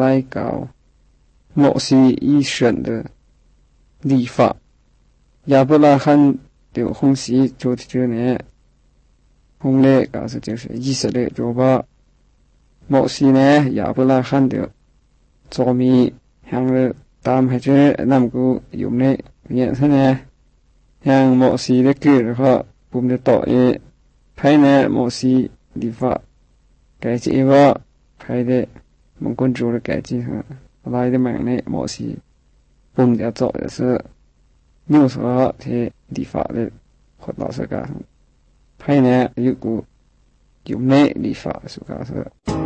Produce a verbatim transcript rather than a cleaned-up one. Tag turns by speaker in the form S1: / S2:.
S1: 来搞摩西一生的立法。亚伯拉罕的红旗就这呢，红嘞搞是就是以色列就把摩西呢亚伯拉罕的做米向了ตามให้เจอนำกูอยู่ในเนี่ยท่านเนี่ยอย่างหมอสีได้เกิดก็ปุ่มจะต่อเอภายในหมอสีดีฟ้าไก่จีว่าภายในบางคนจู的ไก่จีฮะอะไรได้มั่งในหมอสีปุ่มจะต่อจะ是นิ้วสว่าที่ดีฟ้าเลยขดต่อสกัดภายในอยู่กูอยู่ในดีฟ้าสุกัด